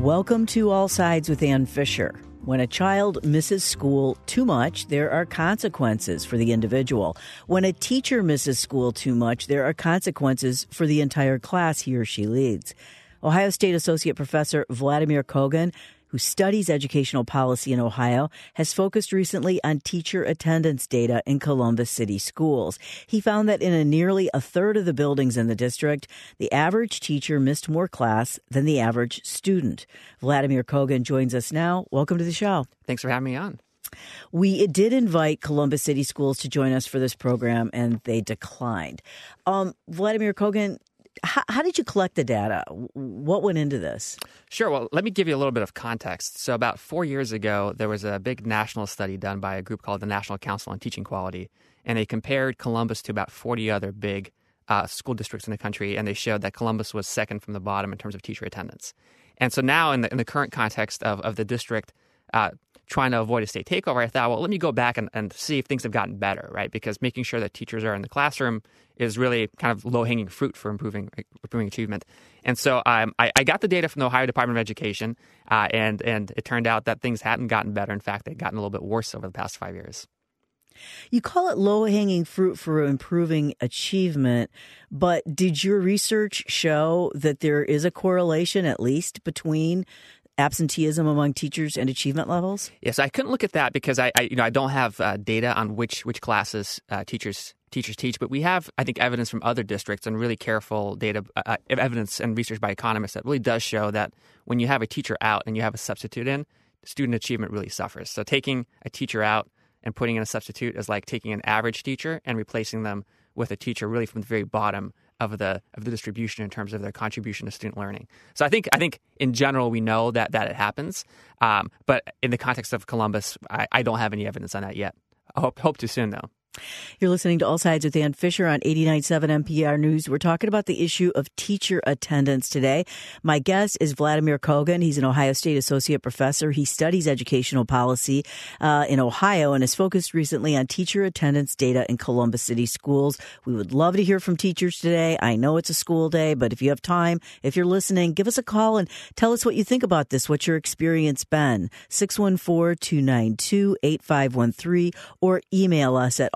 Welcome to All Sides with Ann Fisher. When a child misses school too much, there are consequences for the individual. When a teacher misses school too much, there are consequences for the entire class he or she leads. Ohio State Associate Professor Vladimir Kogan, who studies educational policy in Ohio, has focused recently on teacher attendance data in Columbus City schools. He found that in nearly a third of the buildings in the district, the average teacher missed more class than the average student. Vladimir Kogan joins us now. Welcome to the show. Thanks for having me on. We did invite Columbus City schools to join us for this program, and they declined. Vladimir Kogan, how did you collect the data? What went into this? Sure. Well, let me give you a little bit of context. So about 4 years ago, there was a big national study done by a group called the National Council on Teaching Quality, and they compared Columbus to about 40 other big school districts in the country, and they showed that Columbus was second from the bottom in terms of teacher attendance. And so now in the current context of the district trying to avoid a state takeover, I thought, well, let me go back and see if things have gotten better, right? Because making sure that teachers are in the classroom is really kind of low-hanging fruit for improving achievement. And so I got the data from the Ohio Department of Education, and it turned out that things hadn't gotten better. In fact, they'd gotten a little bit worse over the past 5 years. You call it low-hanging fruit for improving achievement, but did your research show that there is a correlation, at least, between absenteeism among teachers and achievement levels? Yes, I couldn't look at that because I don't have data on which classes teachers teach, but we have, I think, evidence from other districts and really careful data, evidence and research by economists that really does show that when you have a teacher out and you have a substitute in, student achievement really suffers. So taking a teacher out and putting in a substitute is like taking an average teacher and replacing them with a teacher really from the very bottom of the distribution in terms of their contribution to student learning. So I think in general we know that it happens, but in the context of Columbus, I don't have any evidence on that yet. I hope to soon though. You're listening to All Sides with Ann Fisher on 89.7 NPR News. We're talking about the issue of teacher attendance today. My guest is Vladimir Kogan. He's an Ohio State Associate Professor. He studies educational policy in Ohio and has focused recently on teacher attendance data in Columbus City schools. We would love to hear from teachers today. I know it's a school day, but if you have time, if you're listening, give us a call and tell us what you think about this, what's your experience been. 614-292-8513 or email us at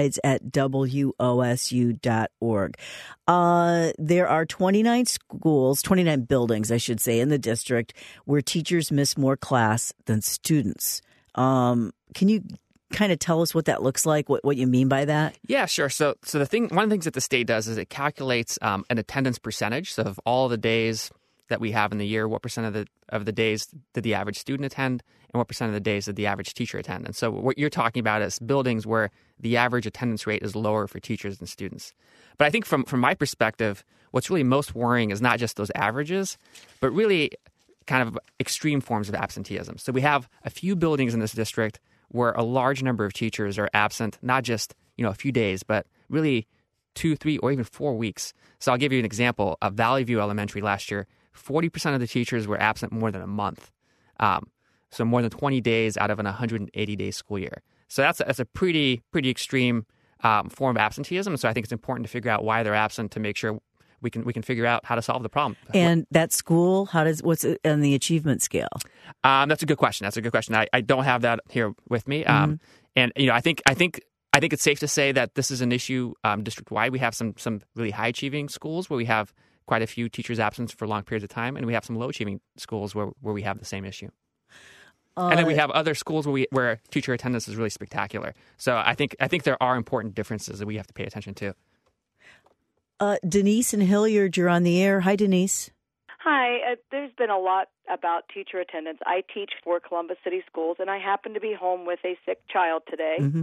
allsides@wosu.org. There are 29 schools, 29 buildings, I should say, in the district where teachers miss more class than students. Can you kind of tell us what that looks like, what you mean by that? Yeah, sure. So one of the things that the state does is it calculates an attendance percentage. So of all the days that we have in the year, what percent of the days did the average student attend, and what percent of the days did the average teacher attend? And so what you're talking about is buildings where the average attendance rate is lower for teachers than students. But I think from my perspective, what's really most worrying is not just those averages, but really kind of extreme forms of absenteeism. So we have a few buildings in this district where a large number of teachers are absent, not just a few days, but really 2, 3, or even 4 weeks. So I'll give you an example. Of Valley View Elementary last year, 40% of the teachers were absent more than a month. So more than 20 days out of an 180-day school year. So that's a pretty extreme form of absenteeism. So I think it's important to figure out why they're absent to make sure we can figure out how to solve the problem. And that school, what's it on the achievement scale? That's a good question. I don't have that here with me. And I think it's safe to say that this is an issue district-wide. We have some really high-achieving schools where we have quite a few teachers absent for long periods of time, and we have some low-achieving schools where we have the same issue. And then we have other schools where teacher attendance is really spectacular. So I think there are important differences that we have to pay attention to. Denise and Hilliard, you're on the air. Hi, Denise. Hi. There's been a lot about teacher attendance. I teach for Columbus City Schools, and I happen to be home with a sick child today. Mm-hmm.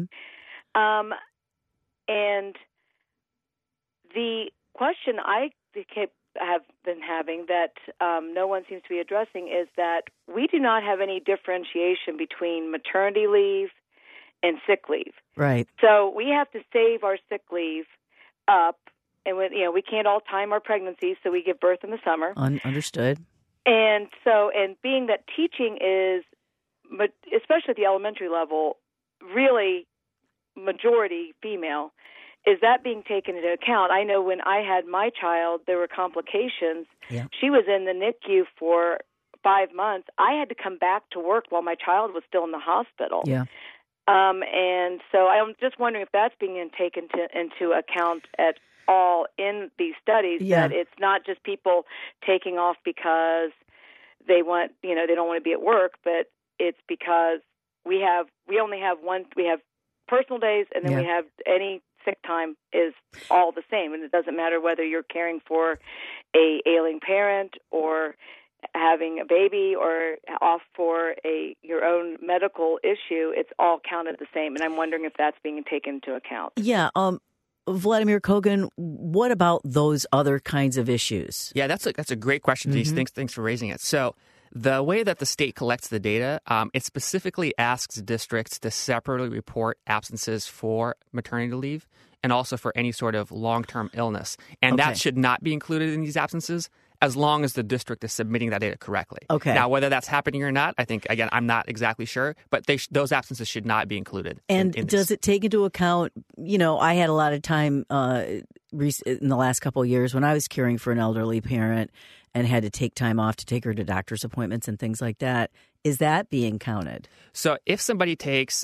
And the question I have been having that no one seems to be addressing is that we do not have any differentiation between maternity leave and sick leave. Right. So we have to save our sick leave up, and we can't all time our pregnancies, so we give birth in the summer. Understood. And being that teaching is, especially at the elementary level, really majority female, is that being taken into account? I know when I had my child, there were complications. Yeah. She was in the NICU for 5 months, I had to come back to work while my child was still in the hospital. Yeah. And so I'm just wondering if that's being taken into account at all in these studies, that it's not just people taking off because they want, they don't want to be at work, but it's because we only have we have personal days, and then we have any sick time is all the same. And it doesn't matter whether you're caring for a ailing parent or having a baby or off for your own medical issue. It's all counted the same. And I'm wondering if that's being taken into account. Yeah. Vladimir Kogan, what about those other kinds of issues? Yeah, that's a great question, Denise. Thanks for raising it. So the way that the state collects the data, it specifically asks districts to separately report absences for maternity leave and also for any sort of long-term illness. And that should not be included in these absences as long as the district is submitting that data correctly. Okay. Now, whether that's happening or not, I think, again, I'm not exactly sure, but those absences should not be included. And does it take into account, I had a lot of time in the last couple of years when I was caring for an elderly parent and had to take time off to take her to doctor's appointments and things like that. Is that being counted? So if somebody takes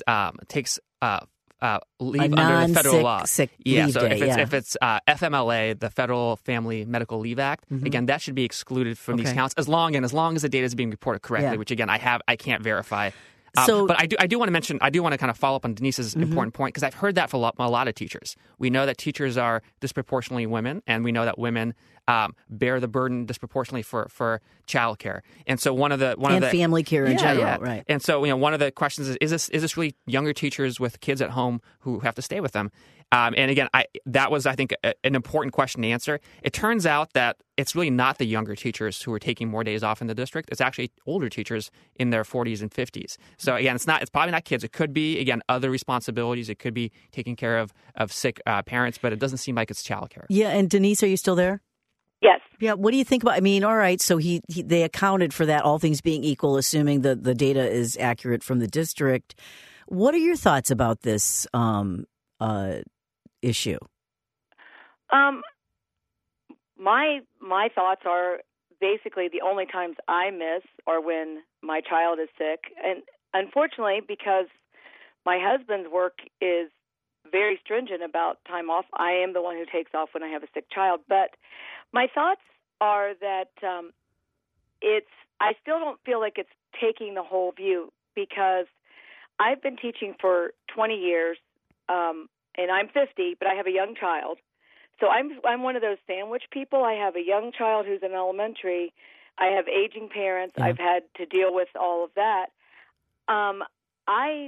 leave under the federal law. Sick yeah, leave so day, if it's FMLA, the Federal Family Medical Leave Act, again, that should be excluded from these counts as long as the data is being reported correctly, which again I can't verify. But I do want to mention, I do want to kind of follow up on Denise's important point, because I've heard that from a lot of teachers. We know that teachers are disproportionately women, and we know that women bear the burden disproportionately for childcare. And so one of the family care in general, right? And so one of the questions is this really younger teachers with kids at home who have to stay with them? And again, that was, I think, an important question to answer. It turns out that it's really not the younger teachers who are taking more days off in the district. It's actually older teachers in their 40s and 50s. So again, it's probably not kids. It could be, again, other responsibilities. It could be taking care of sick parents, but it doesn't seem like it's childcare. Yeah, and Denise, are you still there? Yes. Yeah. What do you think about? I mean, all right. So they accounted for that, all things being equal, assuming that the data is accurate from the district. What are your thoughts about this issue? My thoughts are basically the only times I miss are when my child is sick, and unfortunately, because my husband's work is very stringent about time off, I am the one who takes off when I have a sick child. But my thoughts are that I still don't feel like it's taking the whole view, because I've been teaching for 20 years, and I'm 50, but I have a young child. So I'm one of those sandwich people. I have a young child who's in elementary. I have aging parents. Yeah. I've had to deal with all of that. I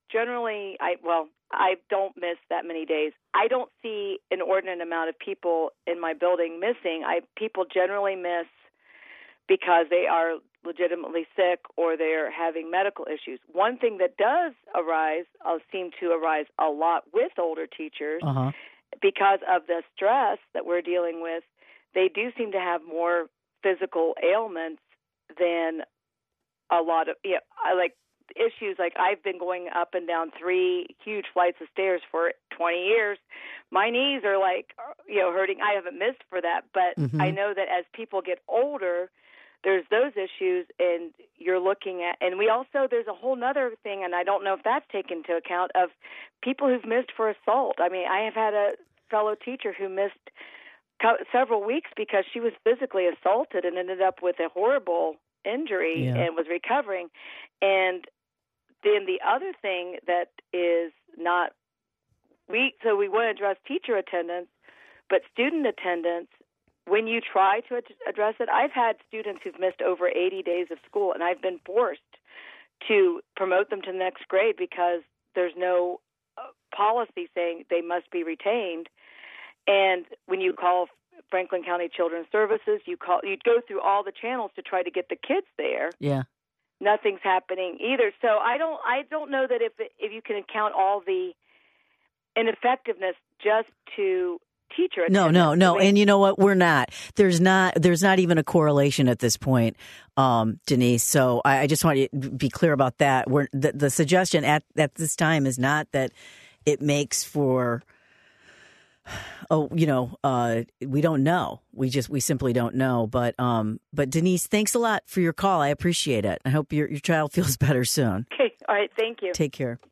don't miss that many days. I don't see an inordinate amount of people in my building missing. People generally miss because they are legitimately sick or they're having medical issues. One thing that does seem to arise a lot with older teachers, because of the stress that we're dealing with, they do seem to have more physical ailments than a lot of issues. Like, I've been going up and down 3 huge flights of stairs for 20 years. My knees are hurting. I haven't missed for that, but I know that as people get older, there's those issues, and you're looking at, and there's a whole nother thing, and I don't know if that's taken into account, of people who've missed for assault. I mean, I have had a fellow teacher who missed several weeks because she was physically assaulted and ended up with a horrible injury and was recovering. And then the other thing that is not, we want to address teacher attendance, but student attendance, when you try to address it, I've had students who've missed over 80 days of school, and I've been forced to promote them to the next grade because there's no policy saying they must be retained. And when you call Franklin County Children's Services, you go through all the channels to try to get the kids there. Yeah. Nothing's happening either. So I don't know that if you can account all the ineffectiveness just to teacher attendance. No. And you know what? We're not. There's not even a correlation at this point, Denise. So I just want you to be clear about that. The suggestion at this time is not that it makes for we don't know. We simply don't know. But Denise, thanks a lot for your call. I appreciate it. I hope your child feels better soon. Okay. All right. Thank you. Take care.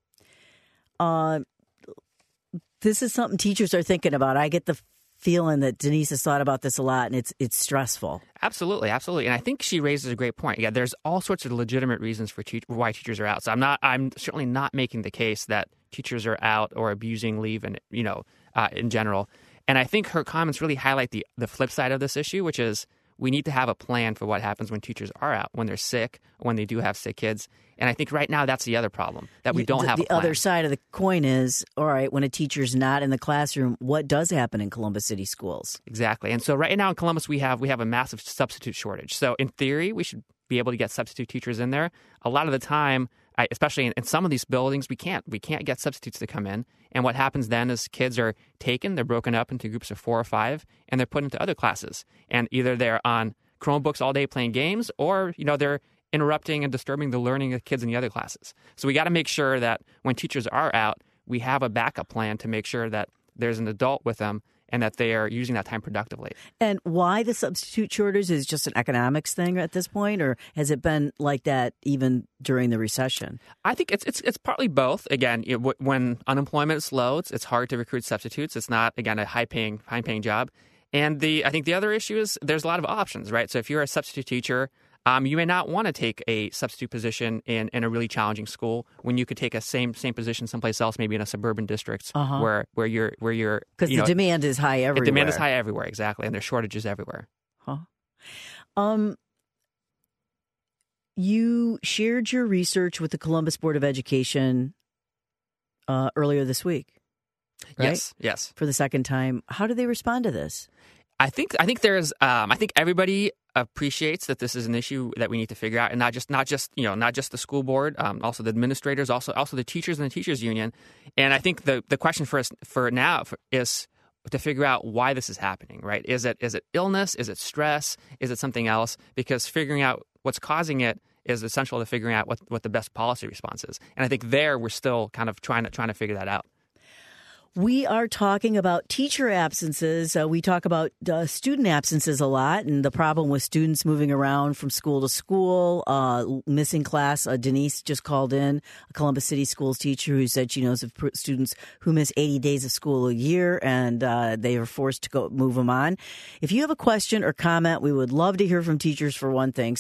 This is something teachers are thinking about. I get the feeling that Denise has thought about this a lot, and it's stressful. Absolutely. And I think she raises a great point. Yeah, there's all sorts of legitimate reasons for why teachers are out. So I'm certainly not making the case that teachers are out or abusing leave, and in general. And I think her comments really highlight the flip side of this issue, which is we need to have a plan for what happens when teachers are out, when they're sick, when they do have sick kids. And I think right now that's the other problem, that we don't have a plan. The other side of the coin is, all right, when a teacher's not in the classroom, what does happen in Columbus City schools? Exactly. And so right now in Columbus, we have a massive substitute shortage. So in theory, we should be able to get substitute teachers in there. A lot of the time, especially in some of these buildings, we can't get substitutes to come in. And what happens then is kids are taken, they're broken up into groups of 4 or 5, and they're put into other classes. And either they're on Chromebooks all day playing games, or they're interrupting and disturbing the learning of kids in the other classes. So we got to make sure that when teachers are out, we have a backup plan to make sure that there's an adult with them and that they are using that time productively. And why the substitute shortage is just an economics thing at this point, or has it been like that even during the recession? I think it's partly both. Again, when unemployment is low, it's hard to recruit substitutes. It's not, again, a high paying job. And I think the other issue is there's a lot of options, right? So if you're a substitute teacher, you may not want to take a substitute position in a really challenging school when you could take a same position someplace else, maybe in a suburban district where you're because the demand is high everywhere. The demand is high everywhere, exactly, and there's shortages everywhere. You shared your research with the Columbus Board of Education earlier this week, right? Yes. For the second time. How do they respond to this? I think everybody appreciates that this is an issue that we need to figure out, and not just the school board, also the administrators, also the teachers and the teachers union. And I think the question for us is to figure out why this is happening. Right? Is it illness? Is it stress? Is it something else? Because figuring out what's causing it is essential to figuring out what the best policy response is. And I think we're still kind of trying to figure that out. We are talking about teacher absences. We talk about student absences a lot, and the problem with students moving around from school to school, missing class. Denise just called in, a Columbus City Schools teacher, who said she knows of students who miss 80 days of school a year, and they are forced to move them on. If you have a question or comment, we would love to hear from teachers for one thing,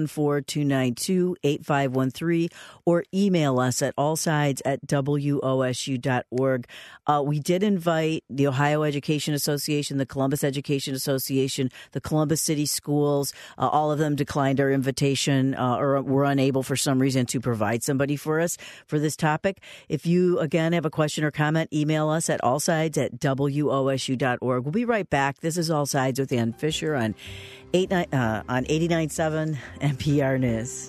614-292-8513, or email us at allsides@wosu.org. We did invite the Ohio Education Association, the Columbus Education Association, the Columbus City Schools. All of them declined our invitation or were unable for some reason to provide somebody for us for this topic. If you, again, have a question or comment, email us at allsides@wosu.org. We'll be right back. This is All Sides with Ann Fisher on 89.7 NPR News.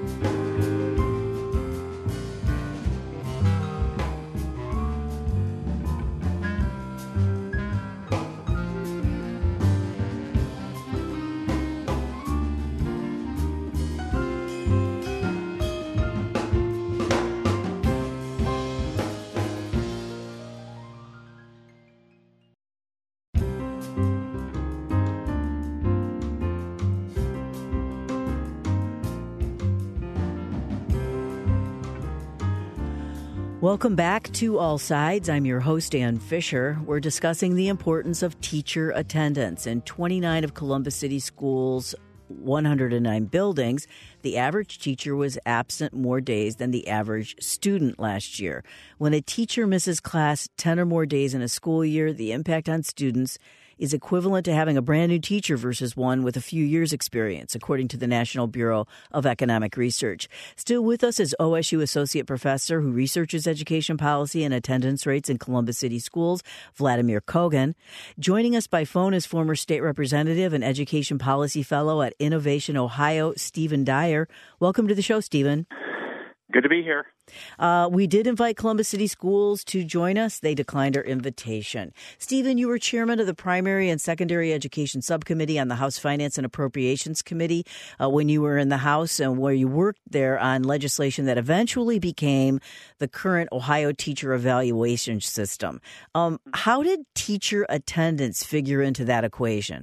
Welcome back to All Sides. I'm your host, Ann Fisher. We're discussing the importance of teacher attendance. In 29 of Columbus City Schools' 109 buildings, the average teacher was absent more days than the average student last year. When a teacher misses class 10 or more days in a school year, the impact on students is equivalent to having a brand new teacher versus one with a few years' experience, according to the National Bureau of Economic Research. Still with us is OSU Associate Professor who researches education policy and attendance rates in Columbus City schools, Vladimir Kogan. Joining us by phone is former state representative and education policy fellow at Innovation Ohio, Stephen Dyer. Welcome to the show, Stephen. Good to be here. We did invite Columbus City Schools to join us. They declined our invitation. Stephen, you were chairman of the Primary and Secondary Education Subcommittee on the House Finance and Appropriations Committee when you were in the House, and where you worked there on legislation that eventually became the current Ohio teacher evaluation system. How did teacher attendance figure into that equation?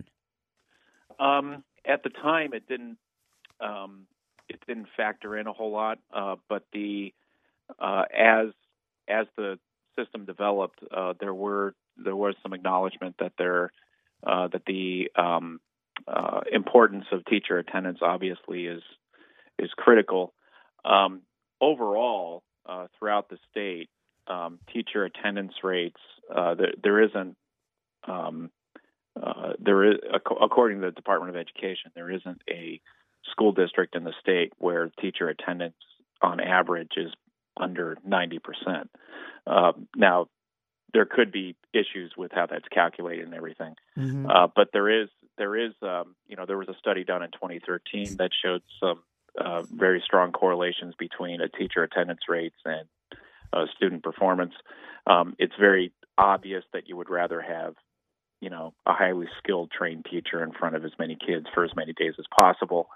At the time, it didn't factor in a whole lot, but as the system developed, there was some acknowledgement that the importance of teacher attendance obviously is critical. Overall, throughout the state, teacher attendance rates according to the Department of Education, there isn't a school district in the state where teacher attendance on average is under 90%. Now, there could be issues with how that's calculated and everything, but there was a study done in 2013 that showed some very strong correlations between a teacher attendance rates and student performance. It's very obvious that you would rather have a highly skilled, trained teacher in front of as many kids for as many days as possible.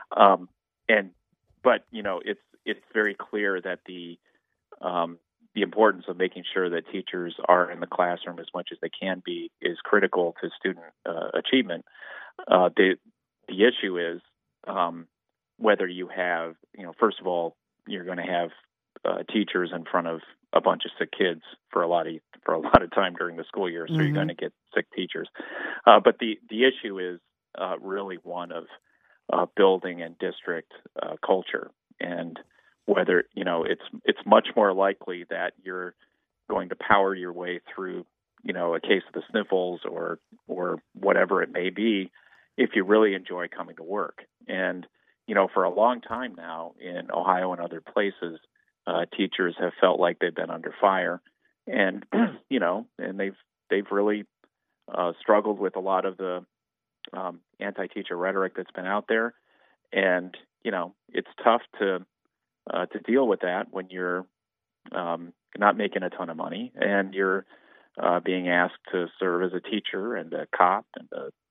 But it's very clear that the importance of making sure that teachers are in the classroom as much as they can be is critical to student achievement. The issue is whether you have, first of all, you're going to have teachers in front of a bunch of sick kids for a lot of time during the school year, so you're going to get sick teachers. But the issue is really one of building and district culture, and whether it's much more likely that you're going to power your way through a case of the sniffles or whatever it may be if you really enjoy coming to work. And for a long time now in Ohio and other places, teachers have felt like they've been under fire, and and they've really struggled with a lot of the anti-teacher rhetoric that's been out there, and it's tough to deal with that when you're not making a ton of money and you're being asked to serve as a teacher and a cop and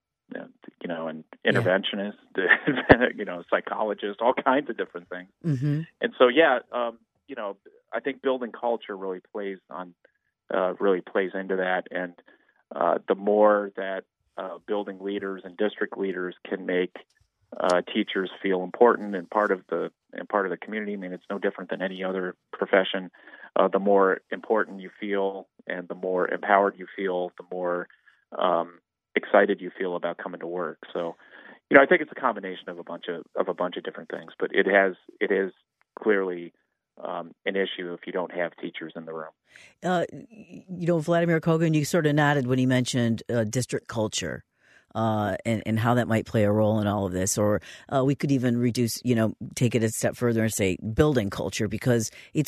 an interventionist, psychologist, all kinds of different things. And so, I think building culture really plays into that, and the more that building leaders and district leaders can make teachers feel important and part of the community. I mean, it's no different than any other profession. The more important you feel, and the more empowered you feel, the more excited you feel about coming to work. So, I think it's a combination of a bunch of different things, but it is clearly an issue if you don't have teachers in the room. Vladimir Kogan, you sort of nodded when he mentioned district culture and how that might play a role in all of this. Or we could even take it a step further and say building culture, because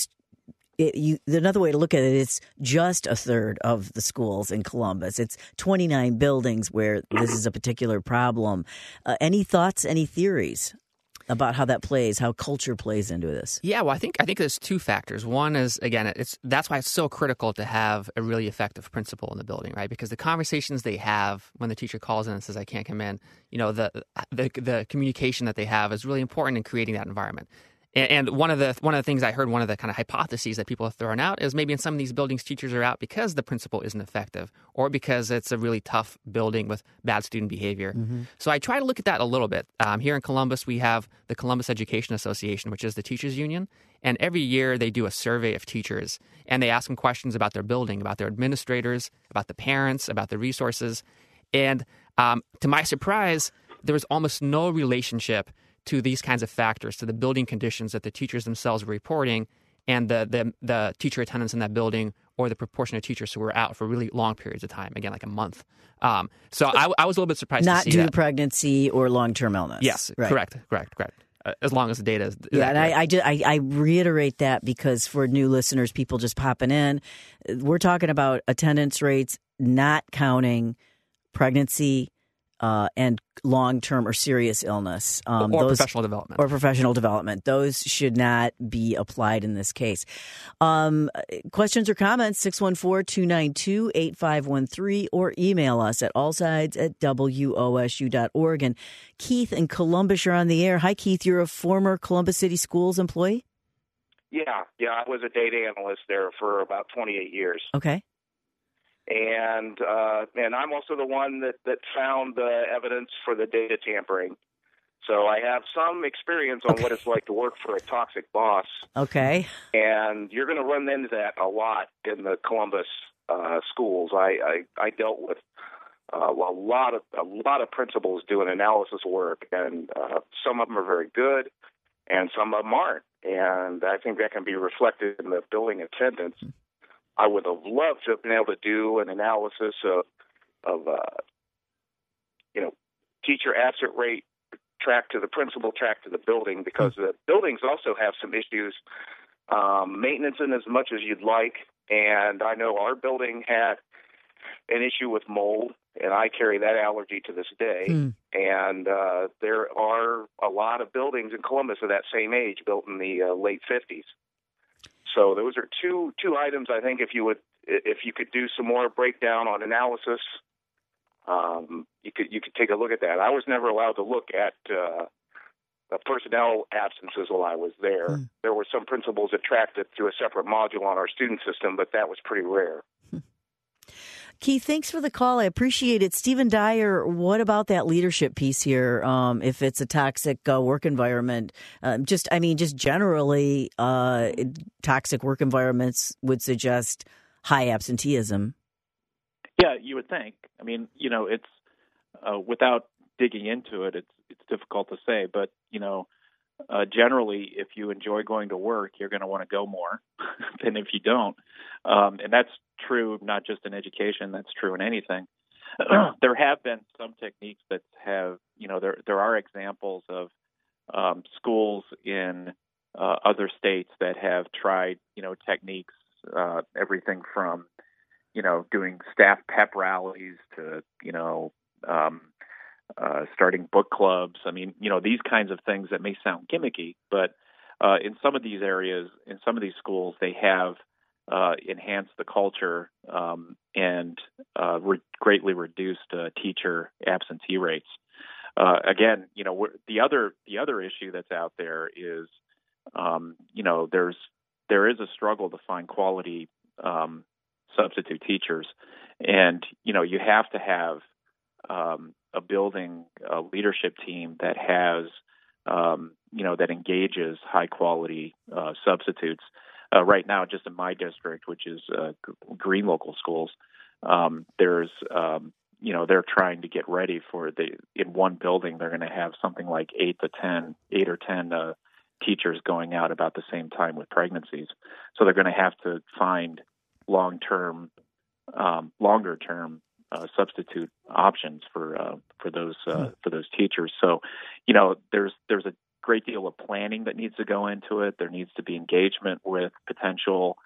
another way to look at it, it's just a third of the schools in Columbus. It's 29 buildings where this is a particular problem. Any thoughts, any theories about how culture plays into this? Yeah, well, I think there's two factors. One is, again, that's why it's so critical to have a really effective principal in the building, right? Because the conversations they have when the teacher calls in and says, "I can't come in," the communication that they have is really important in creating that environment. And one of the things I heard, one of the kind of hypotheses that people have thrown out is maybe in some of these buildings, teachers are out because the principal isn't effective, or because it's a really tough building with bad student behavior. So I try to look at that a little bit. Here in Columbus, we have the Columbus Education Association, which is the teachers union. And every year they do a survey of teachers, and they ask them questions about their building, about their administrators, about the parents, about the resources. And to my surprise, there was almost no relationship to these kinds of factors, to the building conditions that the teachers themselves were reporting, and the teacher attendance in that building, or the proportion of teachers who were out for really long periods of time, again, like a month. So I was a little bit surprised to see that. Not due to pregnancy or long-term illness. Yes, right. Correct. As long as the data is and I reiterate that because for new listeners, people just popping in, we're talking about attendance rates not counting pregnancy, and long-term or serious illness. Or those, professional development. Or professional development. Those should not be applied in this case. Questions or comments, 614-292-8513, or email us at allsides@wosu.org. And Keith in Columbus, you're on the air. Hi, Keith. You're a former Columbus City Schools employee? Yeah. I was a data analyst there for about 28 years. Okay. And I'm also the one that found the evidence for the data tampering. So I have some experience on what it's like to work for a toxic boss. Okay. And you're going to run into that a lot in the Columbus schools. I dealt with a lot of principals doing analysis work, and some of them are very good, and some of them aren't. And I think that can be reflected in the building attendance. I would have loved to have been able to do an analysis of teacher absent rate track to the principal, track to the building, because the buildings also have some issues, maintenance in as much as you'd like. And I know our building had an issue with mold, and I carry that allergy to this day. And there are a lot of buildings in Columbus of that same age, built in the late 50s. So those are two items. I think if you could do some more breakdown on analysis, you could take a look at that. I was never allowed to look at personnel absences while I was there. There were some principals that tracked it through a separate module on our student system, but that was pretty rare. Keith, thanks for the call. I appreciate it. Stephen Dyer, what about that leadership piece here? If it's a toxic work environment, just generally, toxic work environments would suggest high absenteeism. Yeah, you would think. I mean, it's without digging into it, it's difficult to say. But generally, if you enjoy going to work, you're going to want to go more than if you don't. And that's true not just in education, that's true in anything. There have been some techniques that have, there are examples of schools in other states that have tried, techniques, everything from, doing staff pep rallies to, starting book clubs. I mean, these kinds of things that may sound gimmicky, but in some of these areas, in some of these schools, they have enhanced the culture and greatly reduced teacher absentee rates. Again, the other issue that's out there is, there is a struggle to find quality substitute teachers, and you have to have a building leadership team that has that engages high quality substitutes. Right now, just in my district, which is Green Local Schools, there's they're trying to get ready for in one building they're going to have something like 8 or 10 teachers going out about the same time with pregnancies. So they're going to have to find longer term substitute options for those teachers. So there's a great deal of planning that needs to go into it. There needs to be engagement with potential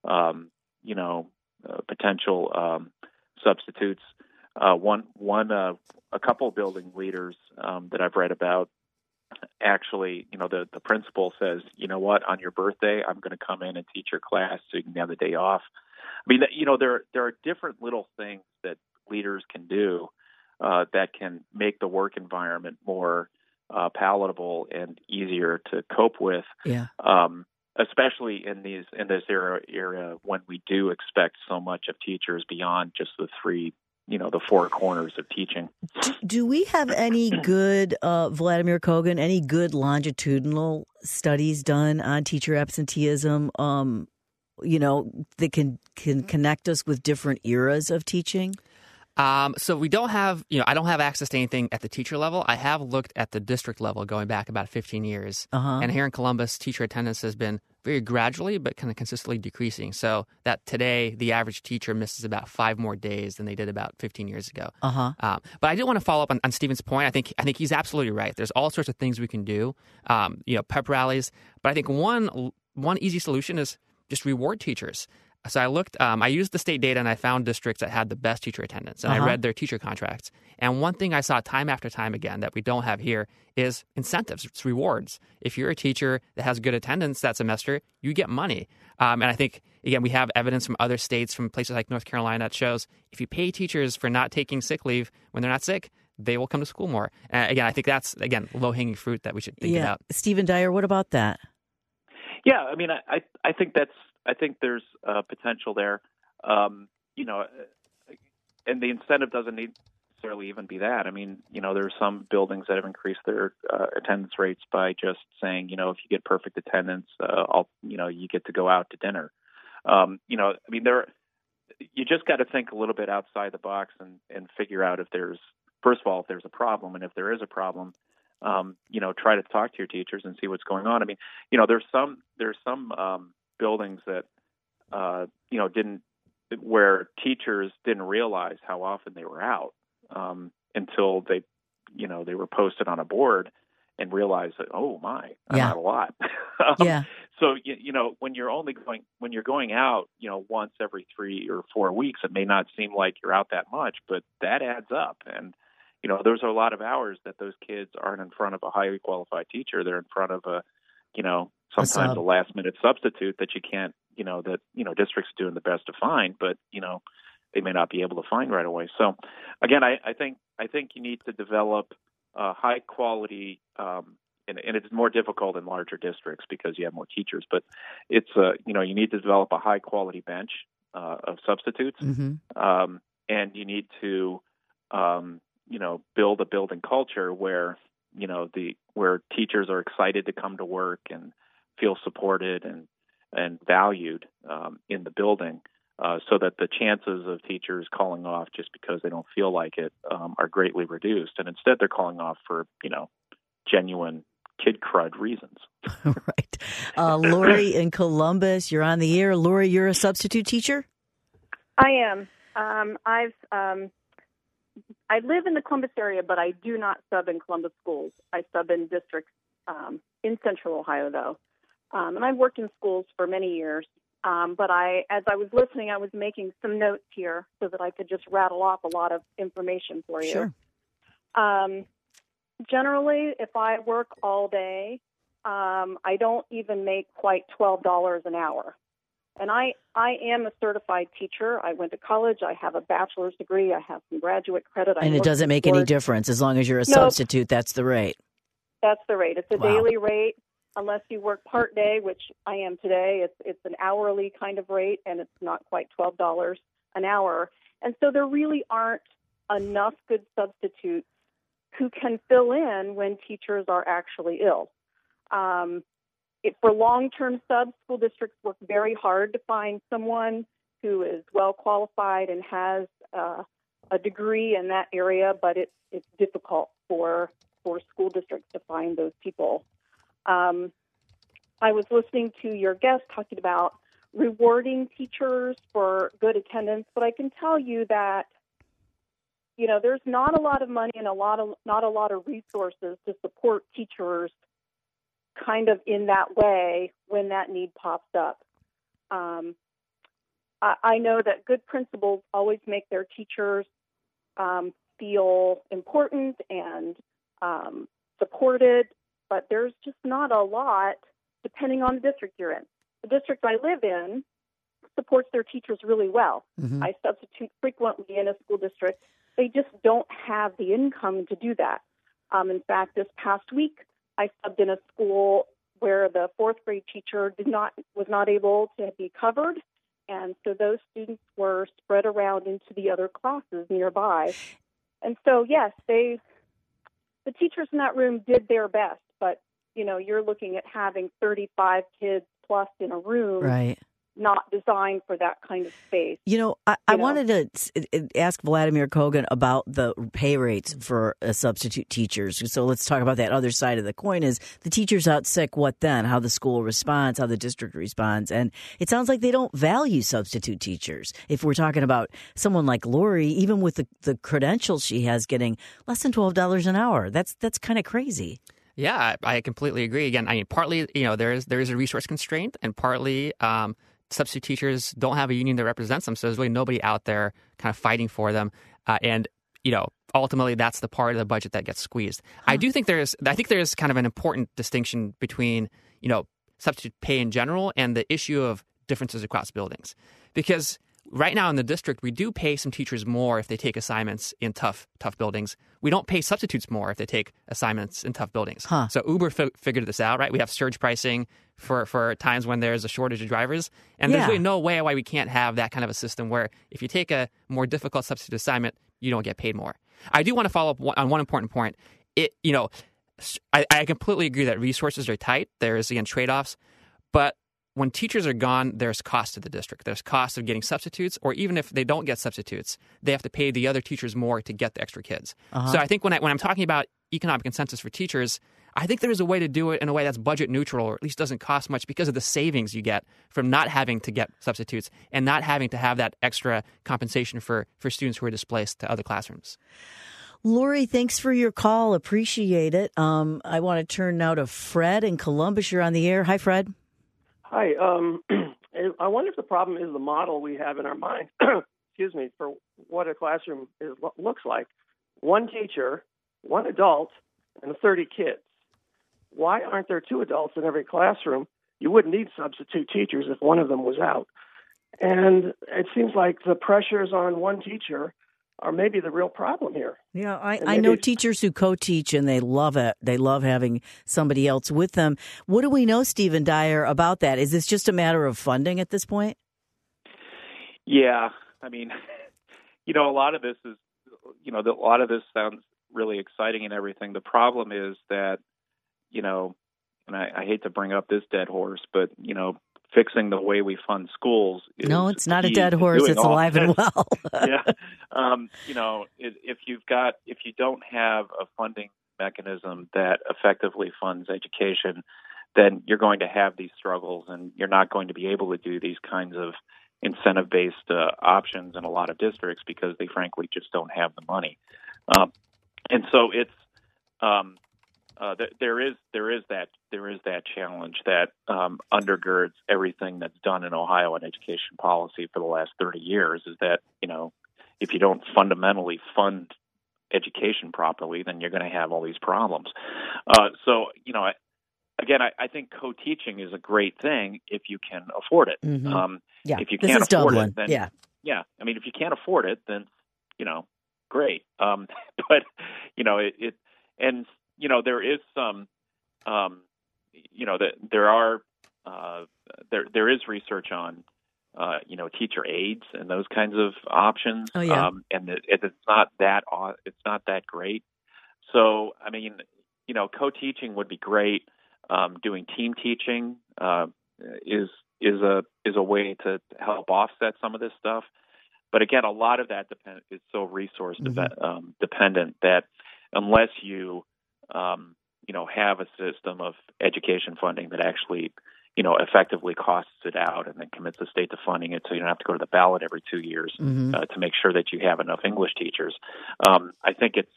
substitutes. A couple building leaders that I've read about, actually, the principal says, on your birthday, I'm going to come in and teach your class so you can have the day off. I mean, there are different little things that leaders can do that can make the work environment more palatable and easier to cope with. Yeah. Especially in this era when we do expect so much of teachers beyond just the four corners of teaching. Do we have any good, Vladimir Kogan, any good longitudinal studies done on teacher absenteeism, that can connect us with different eras of teaching? So we don't have, I don't have access to anything at the teacher level. I have looked at the district level going back about 15 years. And here in Columbus, teacher attendance has been very gradually but kind of consistently decreasing. So that today, the average teacher misses about 5 more days than they did about 15 years ago. But I did want to follow up on Stephen's point. I think he's absolutely right. There's all sorts of things we can do, pep rallies. But I think one easy solution is just reward teachers. So I looked, I used the state data and I found districts that had the best teacher attendance, and I read their teacher contracts. And one thing I saw time after time again that we don't have here is incentives, it's rewards. If you're a teacher that has good attendance that semester, you get money. And I think, again, we have evidence from other states, from places like North Carolina, that shows if you pay teachers for not taking sick leave when they're not sick, they will come to school more. And again, I think that's, again, low-hanging fruit that we should think about. Stephen Dyer, what about that? Yeah, I mean, I think there's potential there, and the incentive doesn't necessarily even be that. I mean, there are some buildings that have increased their attendance rates by just saying, if you get perfect attendance, you get to go out to dinner. I mean, you just got to think a little bit outside the box and figure out if there's a problem, and if there is a problem, try to talk to your teachers and see what's going on. I mean, there's some buildings that where teachers didn't realize how often they were out until they were posted on a board and realized that, oh my, I'm out a lot. So when you're going out, once every 3 or 4 weeks, it may not seem like you're out that much, but that adds up. And those are a lot of hours that those kids aren't in front of a highly qualified teacher. They're in front of sometimes a last minute substitute that you can't, districts are doing the best to find, but, they may not be able to find right away. So again, I think you need to develop high quality, and it's more difficult in larger districts because you have more teachers, but it's, you need to develop a high quality bench of substitutes. And you need to, build a building culture where, where teachers are excited to come to work and feel supported and valued in the building, so that the chances of teachers calling off just because they don't feel like it are greatly reduced. And instead they're calling off for, genuine kid crud reasons. Right. Lori in Columbus, you're on the air. Lori, you're a substitute teacher? I am. I live in the Columbus area, but I do not sub in Columbus schools. I sub in districts in Central Ohio, though. And I've worked in schools for many years. But as I was listening, I was making some notes here so that I could just rattle off a lot of information for you. Sure. Generally, if I work all day, I don't even make quite $12 an hour. And I am a certified teacher. I went to college. I have a bachelor's degree. I have some graduate credit. And it doesn't make any difference as long as you're a substitute. That's the rate. That's the rate. It's a daily rate. Unless you work part day, which I am today, it's an hourly kind of rate, and it's not quite $12 an hour. And so there really aren't enough good substitutes who can fill in when teachers are actually ill. For long-term subs, school districts work very hard to find someone who is well qualified and has a degree in that area, but it's difficult for school districts to find those people. I was listening to your guest talking about rewarding teachers for good attendance, but I can tell you that, there's not a lot of money and not a lot of resources to support teachers kind of in that way when that need pops up. I know that good principals always make their teachers feel important and supported, but there's just not a lot depending on the district you're in. The district I live in supports their teachers really well. Mm-hmm. I substitute frequently in a school district. They just don't have the income to do that. In fact, this past week, I subbed in a school where the fourth grade teacher was not able to be covered, and so those students were spread around into the other classes nearby. And so, yes, the teachers in that room did their best, but you're looking at having 35 kids plus in a room, right? Not designed for that kind of space. I wanted to ask Vladimir Kogan about the pay rates for substitute teachers. So let's talk about that other side of the coin is the teacher's out sick, what then? How the school responds, how the district responds. And it sounds like they don't value substitute teachers. If we're talking about someone like Lori, even with the credentials she has getting less than $12 an hour, that's kind of crazy. Yeah, I completely agree. Again, partly, there is a resource constraint, and partly, substitute teachers don't have a union that represents them, so there's really nobody out there kind of fighting for them. And ultimately, that's the part of the budget that gets squeezed. I think there's kind of an important distinction between, substitute pay in general and the issue of differences across buildings. Because right now in the district, we do pay some teachers more if they take assignments in tough buildings. We don't pay substitutes more if they take assignments in tough buildings. So Uber figured this out, right? We have surge pricing for times when there's a shortage of drivers. And there's really no way why we can't have that kind of a system where if you take a more difficult substitute assignment, you don't get paid more. I do want to follow up on one important point. I completely agree that resources are tight. There's, again, trade-offs. But when teachers are gone, there's cost to the district. There's cost of getting substitutes, or even if they don't get substitutes, they have to pay the other teachers more to get the extra kids. So I think when I'm talking about economic incentives for teachers, I think there's a way to do it in a way that's budget neutral, or at least doesn't cost much because of the savings you get from not having to get substitutes and not having to have that extra compensation for students who are displaced to other classrooms. Lori, thanks for your call. Appreciate it. I want to turn now to Fred in Columbus. You're on the air. Hi, Fred. Hi. I wonder if the problem is the model we have in our mind, for what a classroom looks like. One teacher, one adult, and 30 kids. Why aren't there 2 adults in every classroom? You wouldn't need substitute teachers if one of them was out. And it seems like the pressures on one teacher are maybe the real problem here. Yeah, I know teachers who co-teach, and they love it. They love having somebody else with them. What do we know, Stephen Dyer, about that? Is this just a matter of funding at this point? Yeah, I mean, a lot of this is, a lot of this sounds really exciting and everything. The problem is that, and I hate to bring up this dead horse, but, fixing the way we fund schools is no, it's not a dead horse. It's alive and well. Yeah. If you don't have a funding mechanism that effectively funds education, then you're going to have these struggles, and you're not going to be able to do these kinds of incentive-based options in a lot of districts because they frankly just don't have the money. And so it's there is that challenge that undergirds everything that's done in Ohio in education policy for the last 30 years. Is that if you don't fundamentally fund education properly, then you're going to have all these problems. I think co-teaching is a great thing if you can afford it. Mm-hmm. If you can't afford it, then I mean, if you can't afford it, then great. But there is some, there is research on, teacher aides and those kinds of options. Oh, yeah. And it's not that great. So, I mean, co-teaching would be great. Doing team teaching is a way to help offset some of this stuff. But again, a lot of that is so resource dependent that unless you have a system of education funding that actually effectively costs it out and then commits the state to funding it, so you don't have to go to the ballot every 2 years to make sure that you have enough English teachers. I think it's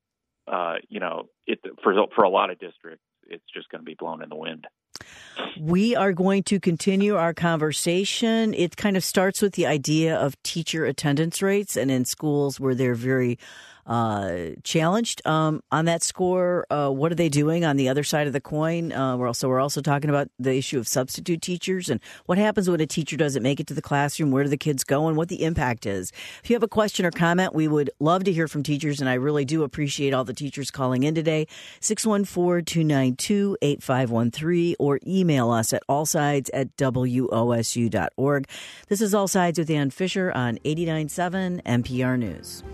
for a lot of districts, it's just going to be blown in the wind. We are going to continue our conversation. It kind of starts with the idea of teacher attendance rates, and in schools where they're very challenged on that score. What are they doing on the other side of the coin? We're also talking about the issue of substitute teachers and what happens when a teacher doesn't make it to the classroom. Where do the kids go and what the impact is? If you have a question or comment, we would love to hear from teachers, and I really do appreciate all the teachers calling in today. 614-292-8513 or email us at allsides@wosu.org. This is All Sides with Ann Fisher on 89.7 NPR News.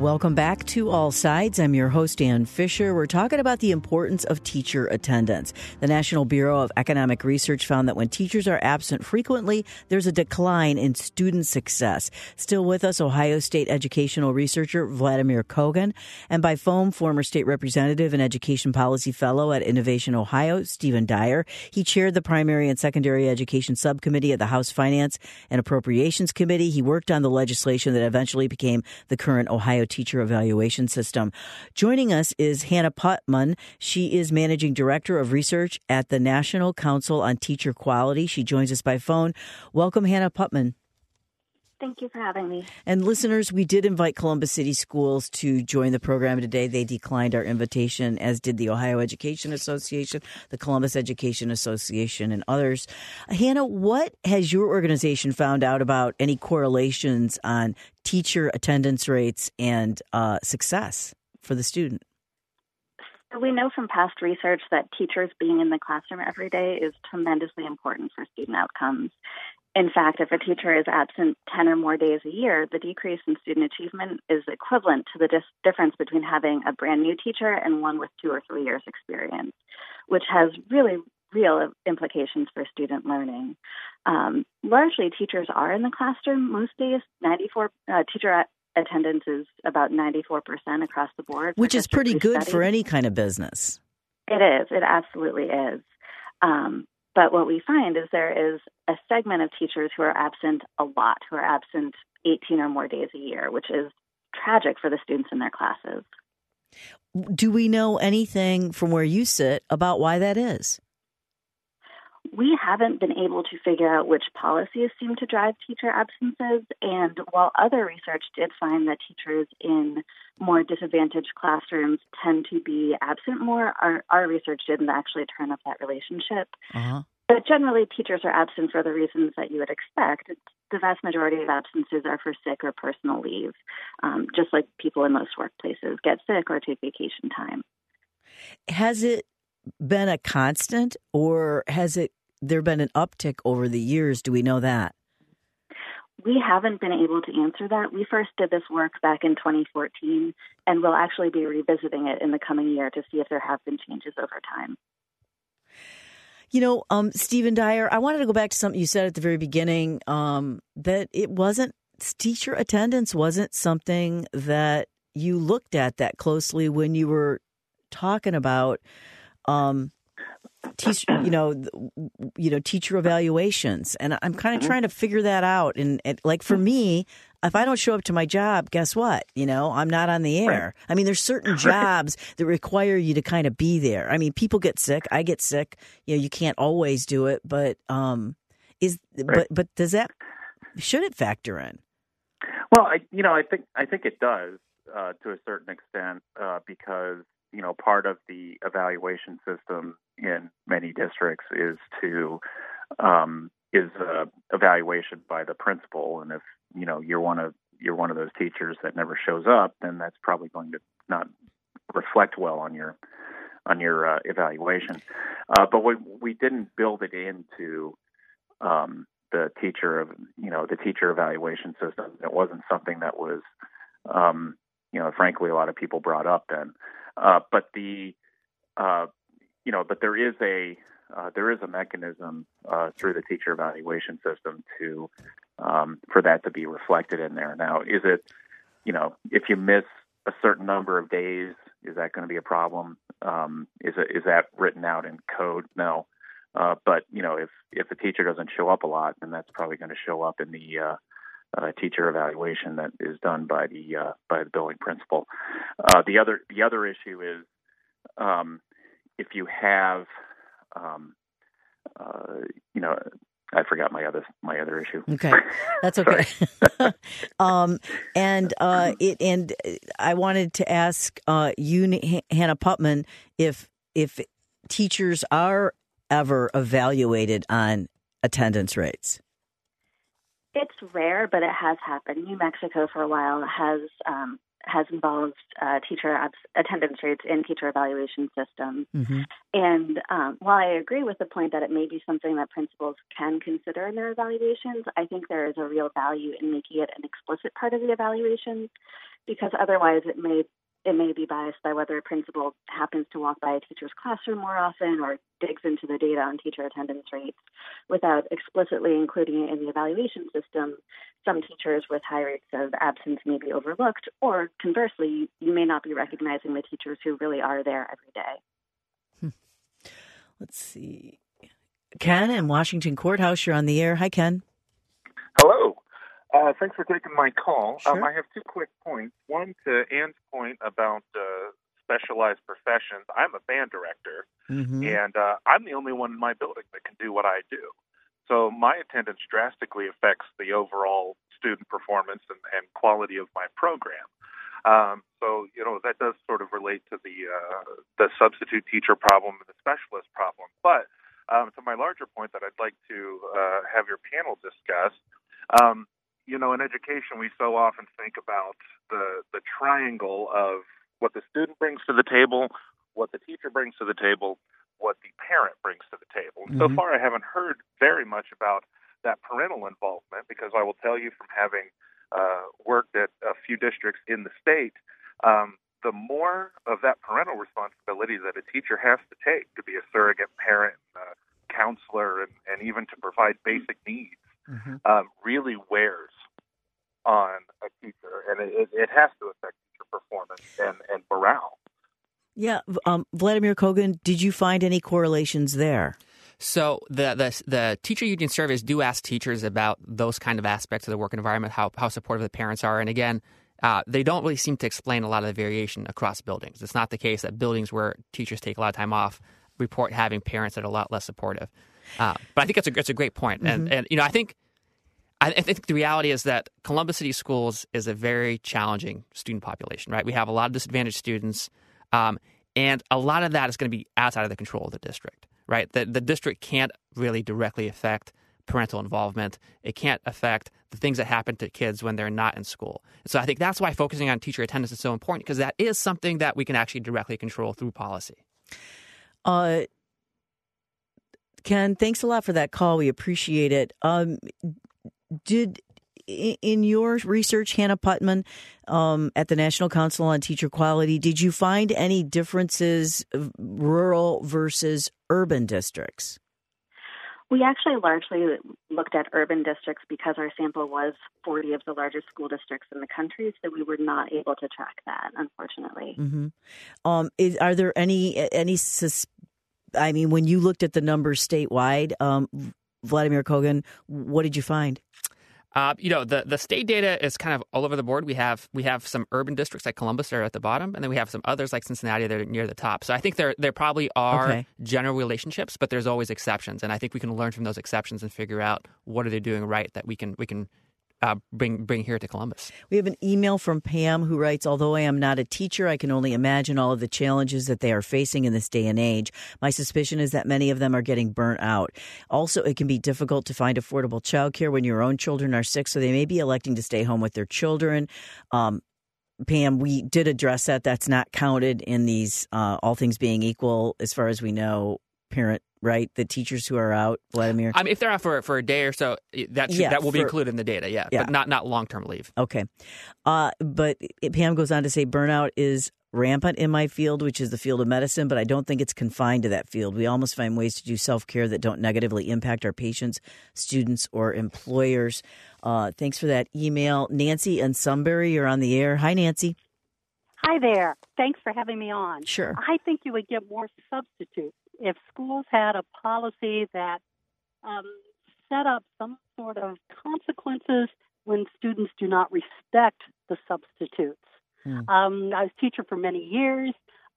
Welcome back to All Sides. I'm your host, Ann Fisher. We're talking about the importance of teacher attendance. The National Bureau of Economic Research found that when teachers are absent frequently, there's a decline in student success. Still with us, Ohio State educational researcher Vladimir Kogan, and by phone, former state representative and education policy fellow at Innovation Ohio, Stephen Dyer. He chaired the primary and secondary education subcommittee at the House Finance and Appropriations Committee. He worked on the legislation that eventually became the current Ohio teacher evaluation system. Joining us is Hannah Putman. She is managing director of research at the National Council on Teacher Quality. She joins us by phone. Welcome, Hannah Putman. Thank you for having me. And listeners, we did invite Columbus City Schools to join the program today. They declined our invitation, as did the Ohio Education Association, the Columbus Education Association, and others. Hannah, what has your organization found out about any correlations on teacher attendance rates and success for the student? We know from past research that teachers being in the classroom every day is tremendously important for student outcomes. In fact, if a teacher is absent 10 or more days a year, the decrease in student achievement is equivalent to the difference between having a brand new teacher and one with 2 or 3 years experience, which has really real implications for student learning. Largely, teachers are in the classroom most days. Teacher attendance is about 94% across the board. Which is pretty good for any kind of business. It is. It absolutely is. But what we find is there is a segment of teachers who are absent a lot, who are absent 18 or more days a year, which is tragic for the students in their classes. Do we know anything from where you sit about why that is? We haven't been able to figure out which policies seem to drive teacher absences. And while other research did find that teachers in more disadvantaged classrooms tend to be absent more, our research didn't actually turn up that relationship. Uh-huh. But generally, teachers are absent for the reasons that you would expect. The vast majority of absences are for sick or personal leave, just like people in most workplaces get sick or take vacation time. Has it been a constant, or has there been an uptick over the years? Do we know that? We haven't been able to answer that. We first did this work back in 2014, and we'll actually be revisiting it in the coming year to see if there have been changes over time. You know, Stephen Dyer, I wanted to go back to something you said at the very beginning, that teacher attendance wasn't something that you looked at that closely when you were talking about teacher evaluations. And I'm kind of trying to figure that out. And like for me, if I don't show up to my job, guess what? I'm not on the air. Right. I mean, there's certain jobs that require you to kind of be there. I mean, people get sick. I get sick. You can't always do it, but should it factor in? Well, I think it does to a certain extent because part of the evaluation system in many districts is evaluation by the principal, and if you're one of those teachers that never shows up, then that's probably going to not reflect well on your evaluation. But we didn't build it into the teacher evaluation system. It wasn't something that was frankly a lot of people brought up then. But there is a mechanism through the teacher evaluation system to for that to be reflected in there. Now, is it if you miss a certain number of days, is that going to be a problem? Is that written out in code? No. But if a teacher doesn't show up a lot, then that's probably going to show up in the teacher evaluation that is done by the building principal. The other issue is if you have I forgot my other issue. Okay, that's okay. And I wanted to ask you, Hannah Putman, if teachers are ever evaluated on attendance rates. It's rare, but it has happened. New Mexico, for a while, has involved teacher attendance rates in teacher evaluation systems. Mm-hmm. And while I agree with the point that it may be something that principals can consider in their evaluations, I think there is a real value in making it an explicit part of the evaluations, because otherwise it may be biased by whether a principal happens to walk by a teacher's classroom more often or digs into the data on teacher attendance rates without explicitly including it in the evaluation system. Some teachers with high rates of absence may be overlooked, or conversely, you may not be recognizing the teachers who really are there every day. Let's see. Ken in Washington Courthouse, you're on the air. Hi, Ken. Hello. Thanks for taking my call. Sure. I have 2 quick points. One, to Ann's point about specialized professions. I'm a band director, and I'm the only one in my building that can do what I do. So my attendance drastically affects the overall student performance and quality of my program. So, that does sort of relate to the substitute teacher problem and the specialist problem. But to my larger point that I'd like to have your panel discuss, in education, we so often think about the triangle of what the student brings to the table, what the teacher brings to the table, what the parent brings to the table. And so far, I haven't heard very much about that parental involvement, because I will tell you from having worked at a few districts in the state, the more of that parental responsibility that a teacher has to take to be a surrogate parent, counselor, and even to provide basic needs really wears on a teacher, and it has to affect teacher performance and morale. Yeah. Vladimir Kogan, did you find any correlations there? So the teacher union surveys do ask teachers about those kind of aspects of the work environment, how supportive the parents are. And again, they don't really seem to explain a lot of the variation across buildings. It's not the case that buildings where teachers take a lot of time off report having parents that are a lot less supportive. But I think it's a great point. And I think the reality is that Columbus City Schools is a very challenging student population, right? We have a lot of disadvantaged students, and a lot of that is going to be outside of the control of the district, right? The district can't really directly affect parental involvement. It can't affect the things that happen to kids when they're not in school. So I think that's why focusing on teacher attendance is so important, because that is something that we can actually directly control through policy. Ken, thanks a lot for that call. We appreciate it. In your research, Hannah Putman, at the National Council on Teacher Quality, did you find any differences rural versus urban districts? We actually largely looked at urban districts because our sample was 40 of the largest school districts in the country, so we were not able to track that, unfortunately. Are there any when you looked at the numbers statewide, Vladimir Kogan, what did you find? The state data is kind of all over the board. We have some urban districts like Columbus that are at the bottom, and then we have some others like Cincinnati that are near the top. So I think there probably are general relationships, but there's always exceptions, and I think we can learn from those exceptions and figure out what are they doing right that we can bring here to Columbus. We have an email from Pam who writes, although I am not a teacher, I can only imagine all of the challenges that they are facing in this day and age. My suspicion is that many of them are getting burnt out. Also, it can be difficult to find affordable childcare when your own children are sick, so they may be electing to stay home with their children. Pam, we did address that. That's not counted in these all things being equal, as far as we know, parent, right? The teachers who are out, Vladimir? If they're out for a day or so, that will be included in the data, but not long-term leave. Okay. But Pam goes on to say burnout is rampant in my field, which is the field of medicine, but I don't think it's confined to that field. We almost find ways to do self-care that don't negatively impact our patients, students, or employers. Thanks for that email. Nancy and Sunbury, you're on the air. Hi, Nancy. Hi there. Thanks for having me on. Sure. I think you would get more substitutes if schools had a policy that set up some sort of consequences when students do not respect the substitutes. I was a teacher for many years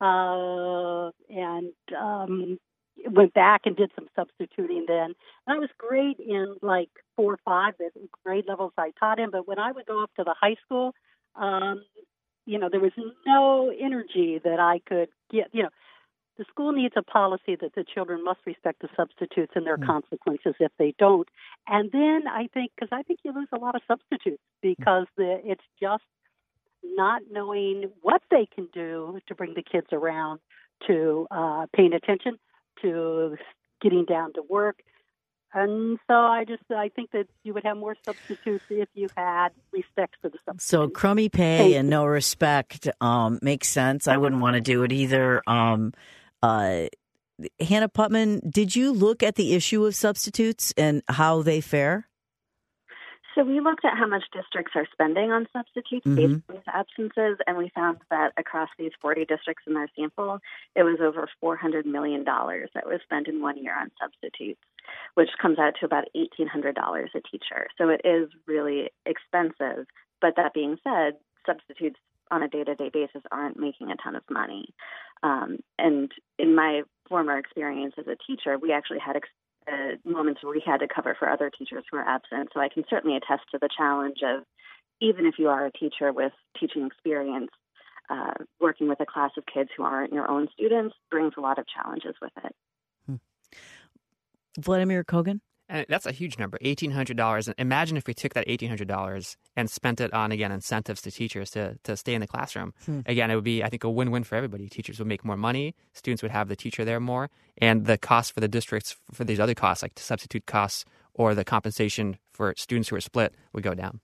and went back and did some substituting then. And I was great in like 4 or 5 grade levels I taught in, but when I would go up to the high school, there was no energy that I could get. The school needs a policy that the children must respect the substitutes and their consequences if they don't. And then I think you lose a lot of substitutes because it's just not knowing what they can do to bring the kids around to paying attention, to getting down to work, And so I think that you would have more substitutes if you had respect for the substitutes. So crummy pay and no respect makes sense. I wouldn't want to do it either. Hannah Putman, did you look at the issue of substitutes and how they fare? So we looked at how much districts are spending on substitutes based on these absences, and we found that across these 40 districts in our sample, it was over $400 million that was spent in 1 year on substitutes, which comes out to about $1,800 a teacher. So it is really expensive. But that being said, substitutes on a day-to-day basis aren't making a ton of money. And in my former experience as a teacher, we actually had moments where we had to cover for other teachers who were absent. So I can certainly attest to the challenge of, even if you are a teacher with teaching experience, working with a class of kids who aren't your own students brings a lot of challenges with it. Vladimir Kogan? And that's a huge number, $1,800. And imagine if we took that $1,800 and spent it on, again, incentives to teachers to stay in the classroom. Again, it would be, I think, a win-win for everybody. Teachers would make more money. Students would have the teacher there more. And the cost for the districts for these other costs, like the substitute costs or the compensation for students who are split, would go down.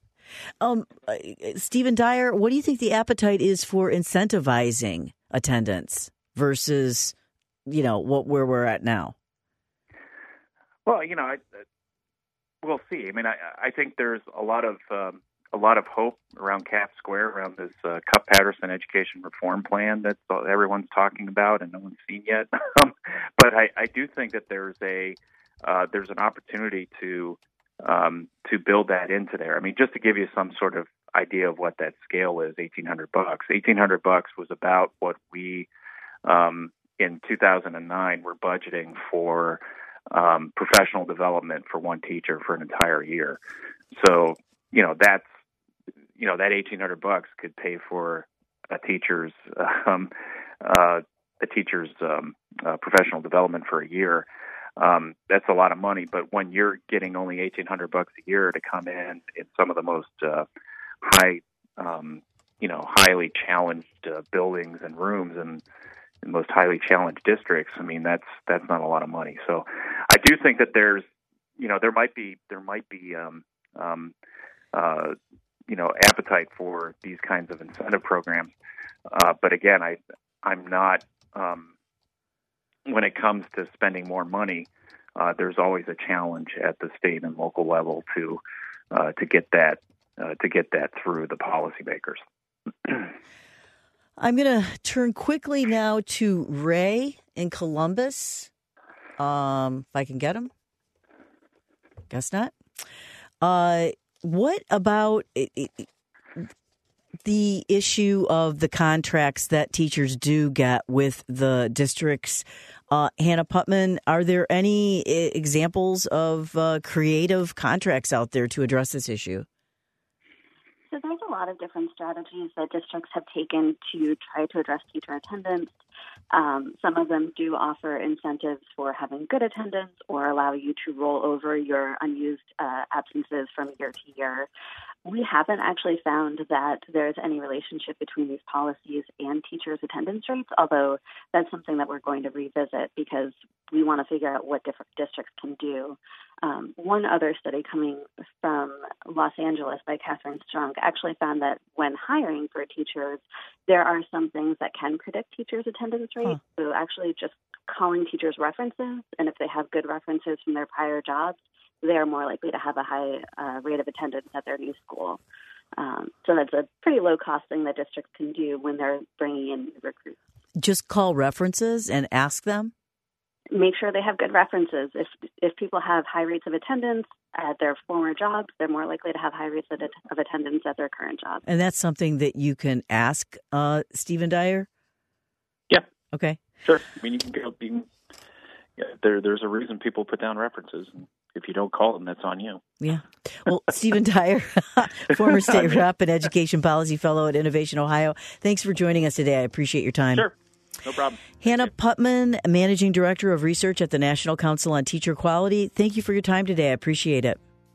Stephen Dyer, what do you think the appetite is for incentivizing attendance versus, where we're at now? Well, we'll see. I mean, I think there's a lot of hope around Cap Square, around this Cupp-Patterson education reform plan that everyone's talking about and no one's seen yet. But I do think that there's an opportunity to build that into there. I mean, just to give you some sort of idea of what that scale is, $1,800. $1,800 was about what we in 2009 were budgeting for professional development for one teacher for an entire year. So, that $1,800 could pay for a teacher's professional development for a year. That's a lot of money. But when you're getting only $1,800 a year to come in some of the most highly challenged buildings and rooms and most highly challenged districts, I mean, that's not a lot of money. So I do think that there might be appetite for these kinds of incentive programs. But again, I'm not, when it comes to spending more money, there's always a challenge at the state and local level to get that through the policymakers. I'm going to turn quickly now to Ray in Columbus. If I can get him. Guess not. What about the issue of the contracts that teachers do get with the districts? Hannah Putman, are there any examples of creative contracts out there to address this issue? So there's a lot of different strategies that districts have taken to try to address teacher attendance. Some of them do offer incentives for having good attendance or allow you to roll over your unused absences from year to year. We haven't actually found that there's any relationship between these policies and teachers' attendance rates, although that's something that we're going to revisit because we want to figure out what different districts can do. One other study coming from Los Angeles by Catherine Strunk actually found that when hiring for teachers, there are some things that can predict teachers' attendance rates. So actually just calling teachers references, and if they have good references from their prior jobs, they are more likely to have a high rate of attendance at their new school. So that's a pretty low-cost thing that districts can do when they're bringing in recruits. Just call references and ask them? Make sure they have good references. If people have high rates of attendance at their former jobs, they're more likely to have high rates of attendance at their current job. And that's something that you can ask Stephen Dyer? Yeah. Okay. Sure. I mean, you can go. There's a reason people put down references. If you don't call them, that's on you. Yeah. Well, Stephen Dyer, former state rep and education policy fellow at Innovation Ohio, thanks for joining us today. I appreciate your time. Sure. No problem. Hannah Putman, Managing Director of Research at the National Council on Teacher Quality. Thank you for your time today. I appreciate it.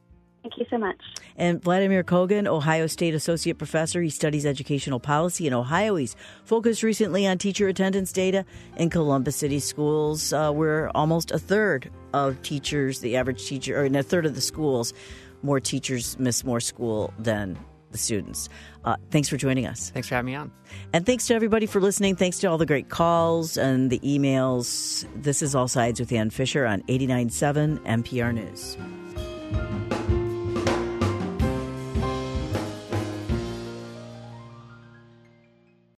Thank you so much. And Vladimir Kogan, Ohio State Associate Professor. He studies educational policy in Ohio. He's focused recently on teacher attendance data in Columbus City schools, where almost a third of teachers, the average teacher, or in a third of the schools, more teachers miss more school than the students. Thanks for joining us. Thanks for having me on. And thanks to everybody for listening. Thanks to all the great calls and the emails. This is All Sides with Ann Fisher on 89.7 NPR News.